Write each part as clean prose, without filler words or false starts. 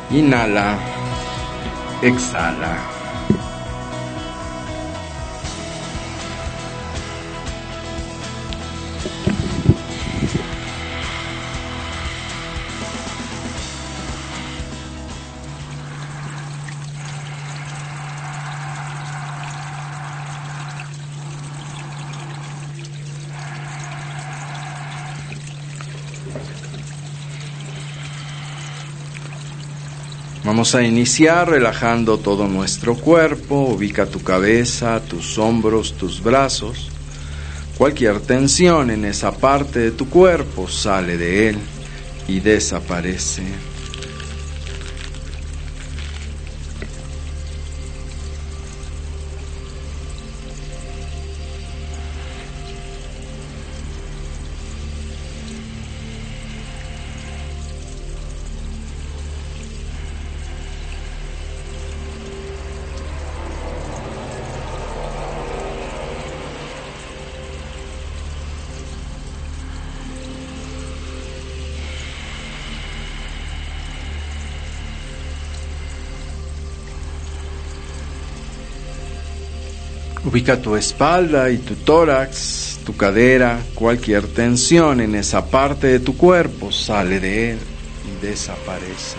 Inhala, exhala. Vamos a iniciar relajando todo nuestro cuerpo. Ubica tu cabeza, tus hombros, tus brazos. Cualquier tensión en esa parte de tu cuerpo sale de él y desaparece. Ubica tu espalda y tu tórax, tu cadera. Cualquier tensión en esa parte de tu cuerpo sale de él y desaparece.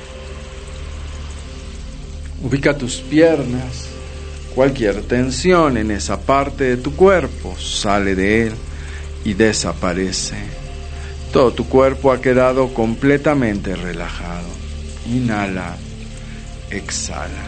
Ubica tus piernas. Cualquier tensión en esa parte de tu cuerpo sale de él y desaparece. Todo tu cuerpo ha quedado completamente relajado. Inhala, exhala.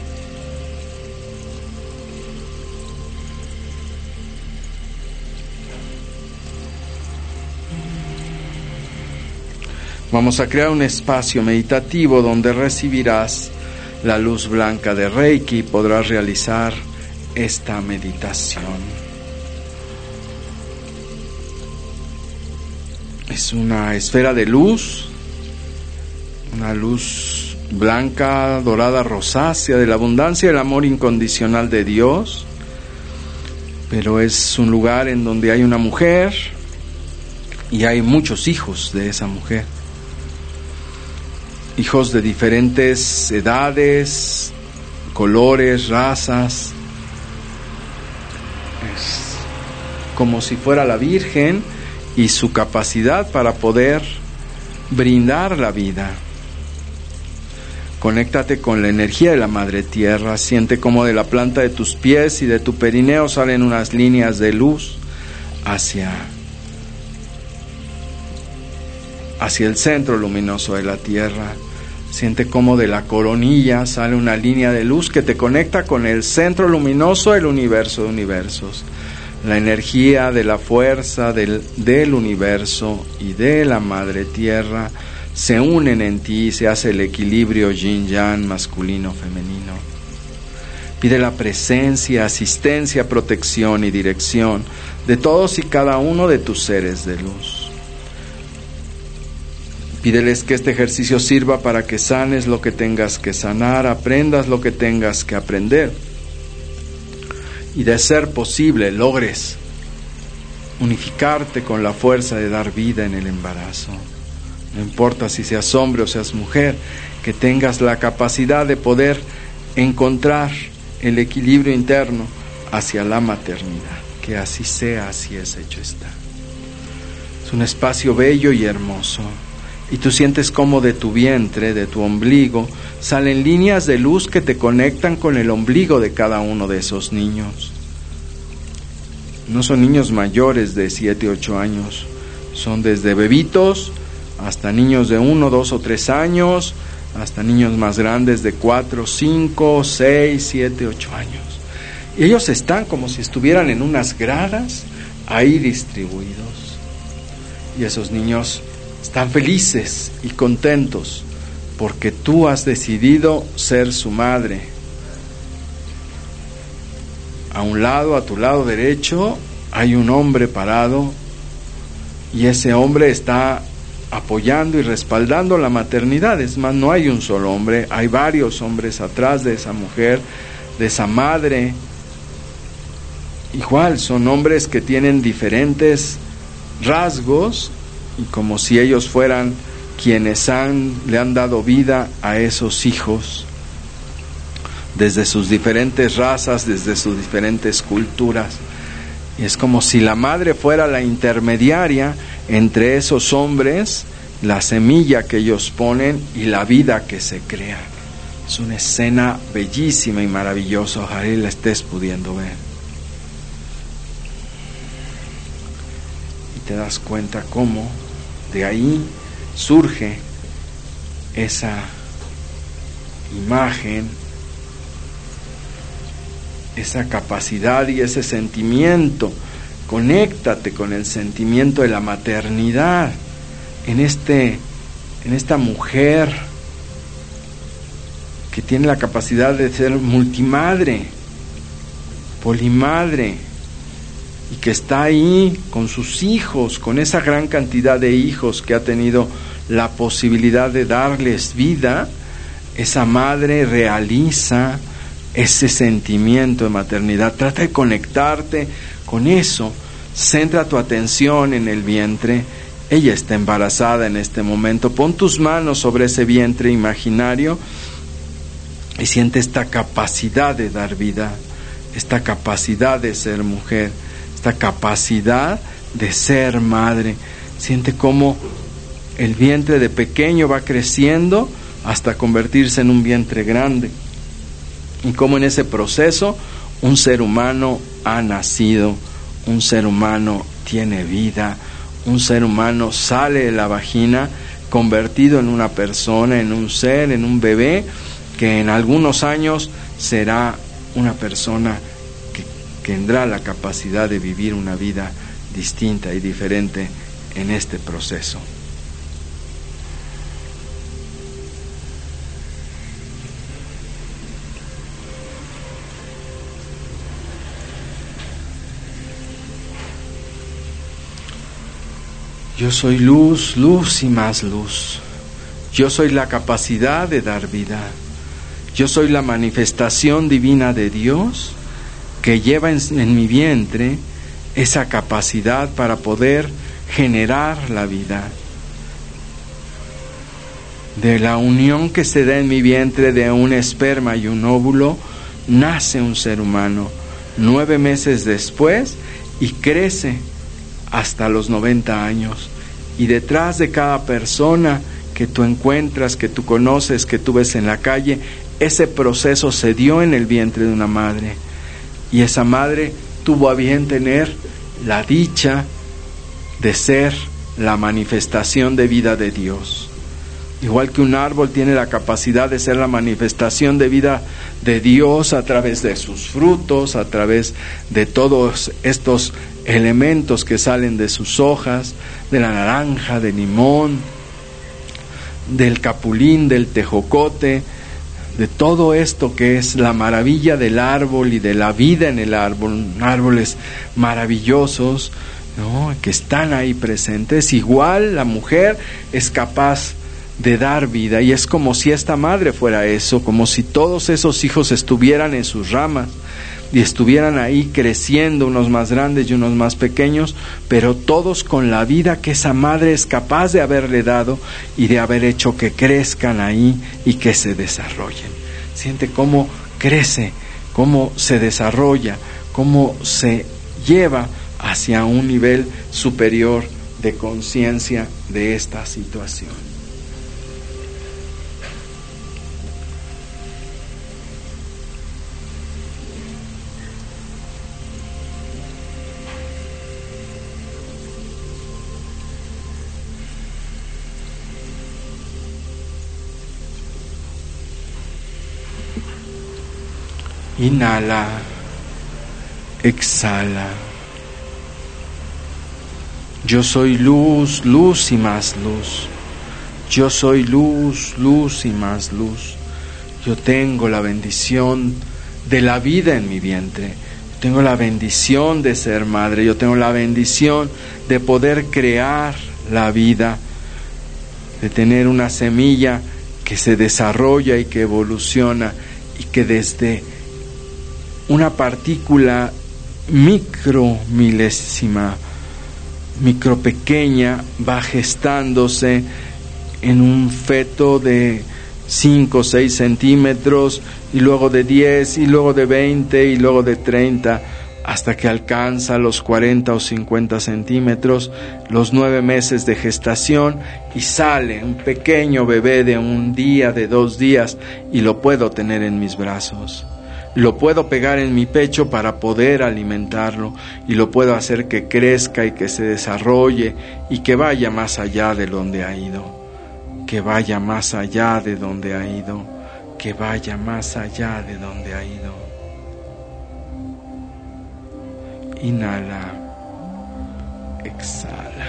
Vamos a crear un espacio meditativo donde recibirás la luz blanca de Reiki y podrás realizar esta meditación. Es una esfera de luz, una luz blanca, dorada, rosácea, de la abundancia y el amor incondicional de Dios, pero es un lugar en donde hay una mujer y hay muchos hijos de esa mujer. Hijos de diferentes edades, colores, razas. Es como si fuera la Virgen y su capacidad para poder brindar la vida. Conéctate con la energía de la Madre Tierra. Siente cómo de la planta de tus pies y de tu perineo salen unas líneas de luz hacia el centro luminoso de la Tierra. Siente cómo de la coronilla sale una línea de luz que te conecta con el centro luminoso del universo de universos. La energía de la fuerza del universo y de la Madre Tierra se unen en ti y se hace el equilibrio yin-yang, masculino-femenino. Pide la presencia, asistencia, protección y dirección de todos y cada uno de tus seres de luz. Pídeles que este ejercicio sirva para que sanes lo que tengas que sanar, aprendas lo que tengas que aprender y, de ser posible, logres unificarte con la fuerza de dar vida en el embarazo. No importa si seas hombre o seas mujer, que tengas la capacidad de poder encontrar el equilibrio interno hacia la maternidad. Que así sea, así es, hecho está. Es un espacio bello y hermoso. Y tú sientes cómo de tu vientre, de tu ombligo, salen líneas de luz que te conectan con el ombligo de cada uno de esos niños. No son niños mayores de 7, 8 años, son desde bebitos hasta niños de 1, 2 o 3 años, hasta niños más grandes de 4, 5, 6, 7, 8 años. Y ellos están como si estuvieran en unas gradas ahí distribuidos. Y esos niños están felices y contentos porque tú has decidido ser su madre. A un lado, a tu lado derecho, hay un hombre parado y ese hombre está apoyando y respaldando la maternidad. Es más, no hay un solo hombre, hay varios hombres atrás de esa mujer, de esa madre. Igual, son hombres que tienen diferentes rasgos y como si ellos fueran quienes le han dado vida a esos hijos, desde sus diferentes razas, desde sus diferentes culturas. Y es como si la madre fuera la intermediaria entre esos hombres, la semilla que ellos ponen y la vida que se crea. Es una escena bellísima y maravillosa, ojalá la estés pudiendo ver. Y te das cuenta cómo de ahí surge esa imagen, esa capacidad y ese sentimiento. Conéctate con el sentimiento de la maternidad en esta mujer que tiene la capacidad de ser multimadre, polimadre, y que está ahí con sus hijos, con esa gran cantidad de hijos que ha tenido la posibilidad de darles vida. Esa madre realiza ese sentimiento de maternidad. Trata de conectarte con eso. Centra tu atención en el vientre. Ella está embarazada en este momento. Pon tus manos sobre ese vientre imaginario y siente esta capacidad de dar vida, esta capacidad de ser mujer, esta capacidad de ser madre. Siente cómo el vientre de pequeño va creciendo hasta convertirse en un vientre grande, y cómo en ese proceso un ser humano ha nacido, un ser humano tiene vida, un ser humano sale de la vagina convertido en una persona, en un ser, en un bebé que en algunos años será una persona que tendrá la capacidad de vivir una vida distinta y diferente en este proceso. Yo soy luz, luz y más luz. Yo soy la capacidad de dar vida. Yo soy la manifestación divina de Dios que lleva en mi vientre esa capacidad para poder generar la vida. De la unión que se da en mi vientre de un esperma y un óvulo, nace un ser humano. 9 meses después, y crece hasta los 90 años. Y detrás de cada persona que tú encuentras, que tú conoces, que tú ves en la calle, ese proceso se dio en el vientre de una madre. Y esa madre tuvo a bien tener la dicha de ser la manifestación de vida de Dios. Igual que un árbol tiene la capacidad de ser la manifestación de vida de Dios a través de sus frutos, a través de todos estos elementos que salen de sus hojas, de la naranja, del limón, del capulín, del tejocote, de todo esto que es la maravilla del árbol y de la vida en el árbol, árboles maravillosos, ¿no?, que están ahí presentes. Igual la mujer es capaz de dar vida, y es como si esta madre fuera eso, como si todos esos hijos estuvieran en sus ramas y estuvieran ahí creciendo, unos más grandes y unos más pequeños, pero todos con la vida que esa madre es capaz de haberle dado y de haber hecho que crezcan ahí y que se desarrollen. Siente cómo crece, cómo se desarrolla, cómo se lleva hacia un nivel superior de conciencia de esta situación. Inhala, exhala. Yo soy luz, luz y más luz. Yo soy luz, luz y más luz. Yo tengo la bendición de la vida en mi vientre. Tengo la bendición de ser madre. Yo tengo la bendición de poder crear la vida, de tener una semilla que se desarrolla y que evoluciona, y que desde una partícula micromilésima, micropequeña, va gestándose en un feto de 5 o 6 centímetros, y luego de 10, y luego de 20, y luego de 30, hasta que alcanza los 40 o 50 centímetros, los 9 meses de gestación, y sale un pequeño bebé de 1 día, de 2 días, y lo puedo tener en mis brazos. Lo puedo pegar en mi pecho para poder alimentarlo, y lo puedo hacer que crezca y que se desarrolle y que vaya más allá de donde ha ido, que vaya más allá de donde ha ido, que vaya más allá de donde ha ido. Inhala, exhala.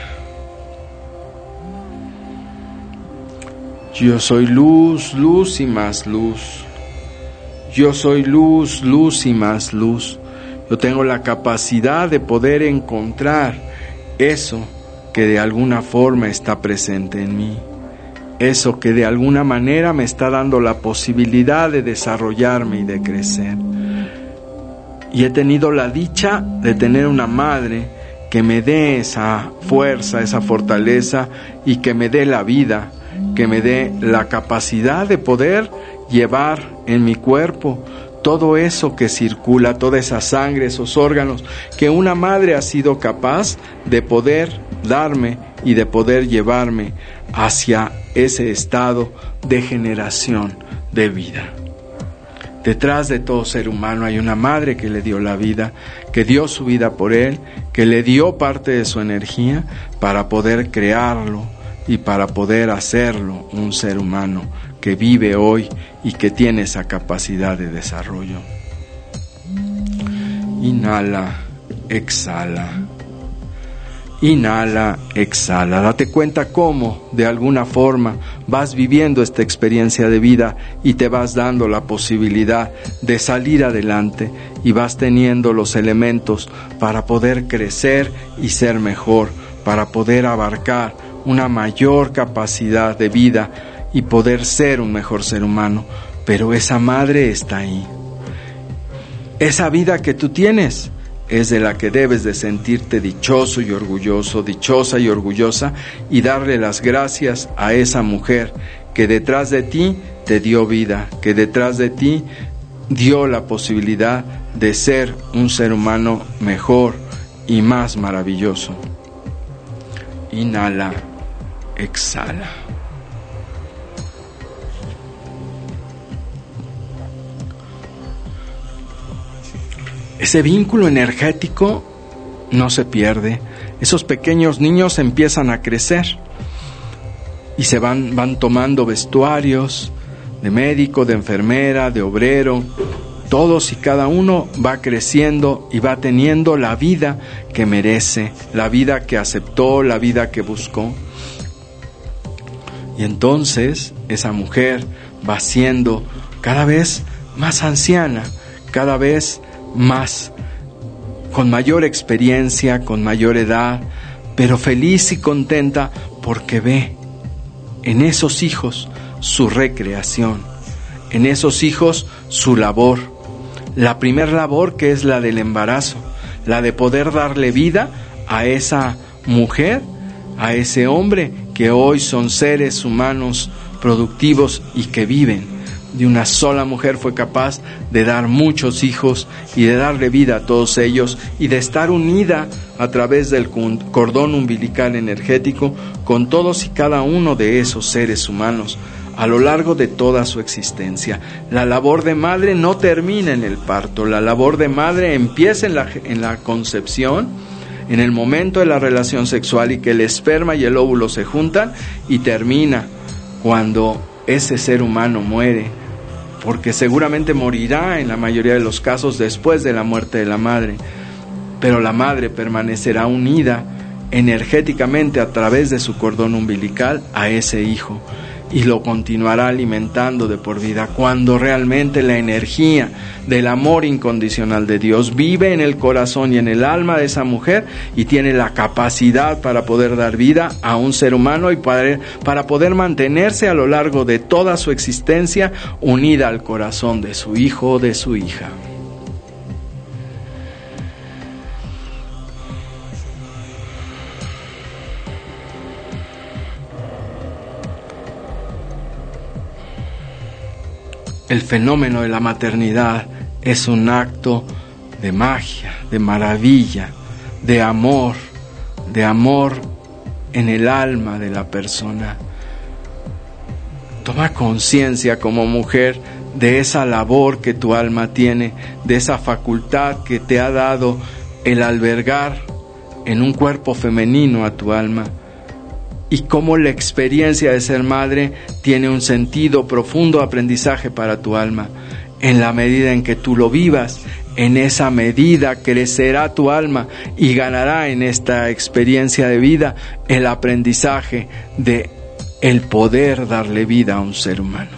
Yo soy luz, luz y más luz. Yo soy luz, luz y más luz. Yo tengo la capacidad de poder encontrar eso que de alguna forma está presente en mí. Eso que de alguna manera me está dando la posibilidad de desarrollarme y de crecer. Y he tenido la dicha de tener una madre que me dé esa fuerza, esa fortaleza, y que me dé la vida, que me dé la capacidad de poder llevar en mi cuerpo todo eso que circula, toda esa sangre, esos órganos, que una madre ha sido capaz de poder darme y de poder llevarme hacia ese estado de generación de vida. Detrás de todo ser humano hay una madre que le dio la vida, que dio su vida por él, que le dio parte de su energía para poder crearlo y para poder hacerlo un ser humano que vive hoy y que tiene esa capacidad de desarrollo. Inhala, exhala. Inhala, exhala. Date cuenta cómo, de alguna forma, vas viviendo esta experiencia de vida y te vas dando la posibilidad de salir adelante y vas teniendo los elementos para poder crecer y ser mejor, para poder abarcar una mayor capacidad de vida y poder ser un mejor ser humano. Pero esa madre está ahí. Esa vida que tú tienes es de la que debes de sentirte dichoso y orgulloso, dichosa y orgullosa, y darle las gracias a esa mujer que detrás de ti te dio vida, que detrás de ti dio la posibilidad de ser un ser humano mejor y más maravilloso. Inhala, exhala. Ese vínculo energético no se pierde. Esos pequeños niños empiezan a crecer y se van tomando vestuarios de médico, de enfermera, de obrero. Todos y cada uno va creciendo y va teniendo la vida que merece, la vida que aceptó, la vida que buscó. Y entonces esa mujer va siendo cada vez más anciana, cada vez más, con mayor experiencia, con mayor edad, pero feliz y contenta porque ve en esos hijos su recreación, en esos hijos su labor, la primer labor que es la del embarazo, la de poder darle vida a esa mujer, a ese hombre que hoy son seres humanos productivos y que viven. De una sola mujer fue capaz de dar muchos hijos y de darle vida a todos ellos y de estar unida a través del cordón umbilical energético con todos y cada uno de esos seres humanos a lo largo de toda su existencia. La labor de madre no termina en el parto, la labor de madre empieza en la concepción, en el momento de la relación sexual y que el esperma y el óvulo se juntan, y termina cuando ese ser humano muere, porque seguramente morirá en la mayoría de los casos después de la muerte de la madre, pero la madre permanecerá unida energéticamente a través de su cordón umbilical a ese hijo y lo continuará alimentando de por vida, cuando realmente la energía del amor incondicional de Dios vive en el corazón y en el alma de esa mujer y tiene la capacidad para poder dar vida a un ser humano y para poder mantenerse a lo largo de toda su existencia unida al corazón de su hijo o de su hija. el fenómeno de la maternidad es un acto de magia, de maravilla, de amor en el alma de la persona. Toma conciencia como mujer de esa labor que tu alma tiene, de esa facultad que te ha dado el albergar en un cuerpo femenino a tu alma, y cómo la experiencia de ser madre tiene un sentido, profundo aprendizaje para tu alma. En la medida en que tú lo vivas, en esa medida crecerá tu alma y ganará en esta experiencia de vida el aprendizaje de el poder darle vida a un ser humano.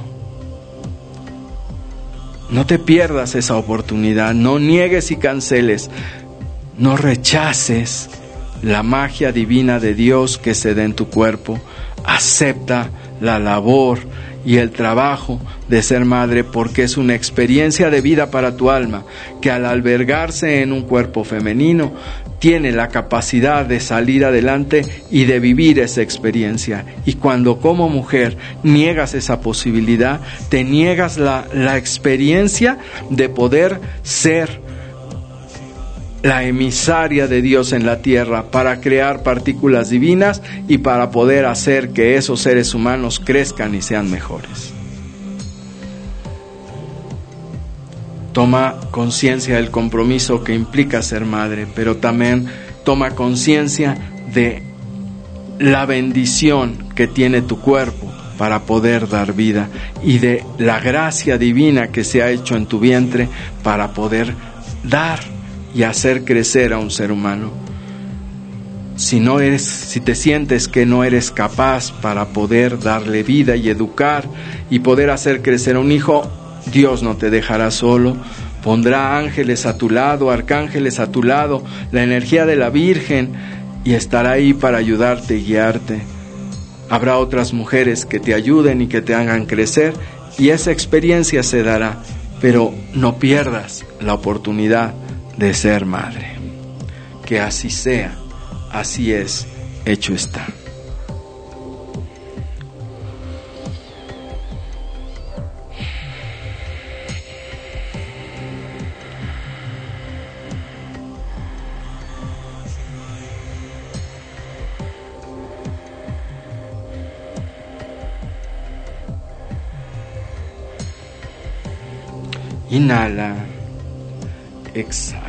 No te pierdas esa oportunidad, no niegues y canceles, no rechaces la magia divina de Dios que se da en tu cuerpo. Acepta la labor y el trabajo de ser madre, porque es una experiencia de vida para tu alma que al albergarse en un cuerpo femenino tiene la capacidad de salir adelante y de vivir esa experiencia. Y cuando como mujer niegas esa posibilidad, te niegas la experiencia de poder ser la emisaria de Dios en la tierra para crear partículas divinas y para poder hacer que esos seres humanos crezcan y sean mejores. Toma conciencia del compromiso que implica ser madre, pero también toma conciencia de la bendición que tiene tu cuerpo para poder dar vida y de la gracia divina que se ha hecho en tu vientre para poder dar y hacer crecer a un ser humano. Si te sientes que no eres capaz para poder darle vida y educar y poder hacer crecer a un hijo, Dios no te dejará solo. Pondrá ángeles a tu lado, arcángeles a tu lado, la energía de la Virgen, y estará ahí para ayudarte y guiarte. Habrá otras mujeres que te ayuden y que te hagan crecer, y esa experiencia se dará, pero no pierdas la oportunidad de ser madre. Que así sea, así es, hecho está. Inhala, exhala.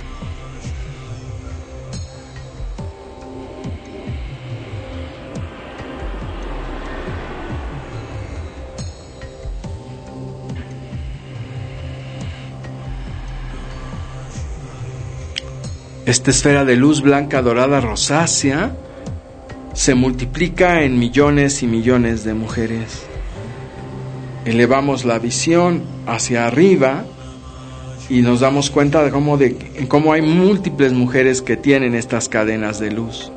Esta esfera de luz blanca, dorada, rosácea se multiplica en millones y millones de mujeres. Elevamos la visión hacia arriba y nos damos cuenta de cómo hay múltiples mujeres que tienen estas cadenas de luz.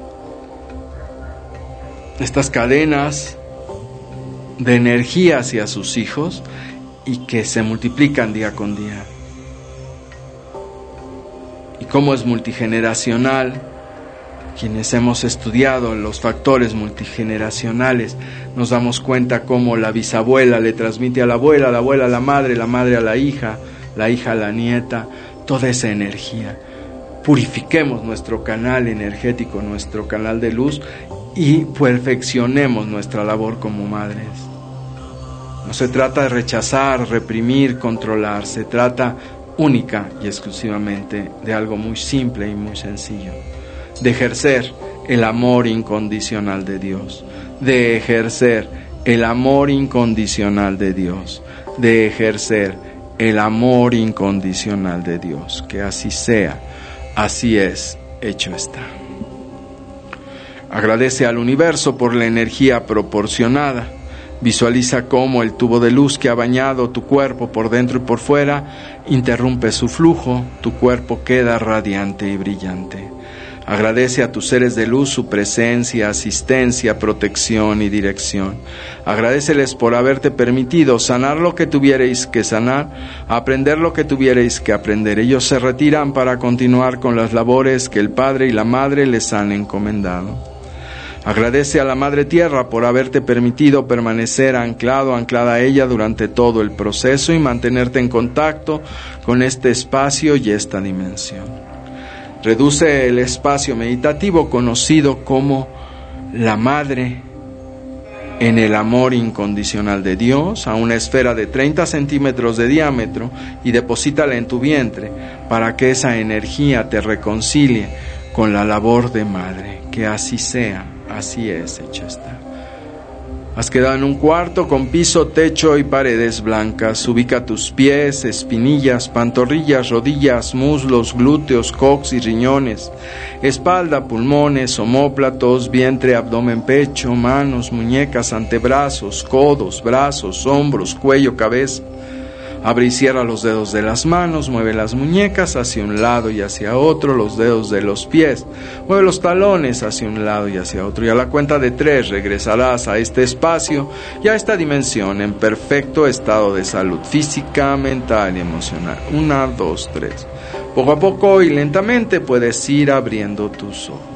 Estas cadenas de energía hacia sus hijos y que se multiplican día con día. Y cómo es multigeneracional. Quienes hemos estudiado los factores multigeneracionales, nos damos cuenta cómo la bisabuela le transmite a la abuela a la madre a la hija a la nieta, toda esa energía. Purifiquemos nuestro canal energético, nuestro canal de luz, y perfeccionemos nuestra labor como madres. No se trata de rechazar, reprimir, controlar, se trata única y exclusivamente de algo muy simple y muy sencillo. De ejercer el amor incondicional de Dios, de ejercer el amor incondicional de Dios, de ejercer el amor incondicional de Dios. Que así sea, así es, hecho está. Agradece al universo por la energía proporcionada. Visualiza cómo el tubo de luz que ha bañado tu cuerpo por dentro y por fuera interrumpe su flujo, tu cuerpo queda radiante y brillante. Agradece a tus seres de luz su presencia, asistencia, protección y dirección. Agradéceles por haberte permitido sanar lo que tuvierais que sanar, aprender lo que tuvierais que aprender. Ellos se retiran para continuar con las labores que el Padre y la Madre les han encomendado. Agradece a la Madre Tierra por haberte permitido permanecer anclada a ella durante todo el proceso y mantenerte en contacto con este espacio y esta dimensión. Reduce el espacio meditativo conocido como la Madre en el amor incondicional de Dios a una esfera de 30 centímetros de diámetro y deposítala en tu vientre para que esa energía te reconcilie con la labor de madre. Que así sea, así es, hecho está. Has quedado en un cuarto con piso, techo y paredes blancas. Ubica tus pies, espinillas, pantorrillas, rodillas, muslos, glúteos, cox y riñones, espalda, pulmones, omóplatos, vientre, abdomen, pecho, manos, muñecas, antebrazos, codos, brazos, hombros, cuello, cabeza. Abre y cierra los dedos de las manos, mueve las muñecas hacia un lado y hacia otro, los dedos de los pies, mueve los talones hacia un lado y hacia otro, y a la cuenta de 3 regresarás a este espacio y a esta dimensión en perfecto estado de salud física, mental y emocional. 1, 2, 3. Poco a poco y lentamente puedes ir abriendo tus ojos.